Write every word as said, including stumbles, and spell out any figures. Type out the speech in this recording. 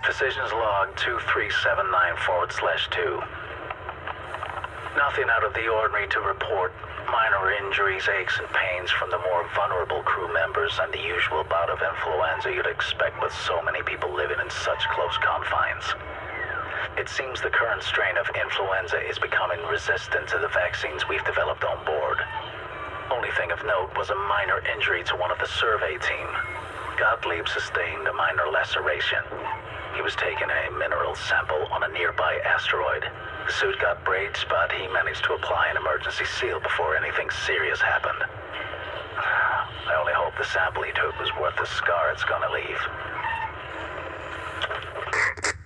Physician's log two three seven nine forward slash two. Nothing out of the ordinary to report. Minor injuries, aches, and pains from the more vulnerable crew members, and the usual bout of influenza you'd expect with so many people living in such close confines. It seems the current strain of influenza is becoming resistant to the vaccines we've developed on board. Only thing of note was a minor injury to one of the survey team. Gottlieb sustained a minor laceration. He was taking a mineral sample on a nearby asteroid. The suit got brazed, but he managed to apply an emergency seal before anything serious happened. I only hope the sample he took was worth the scar it's gonna leave.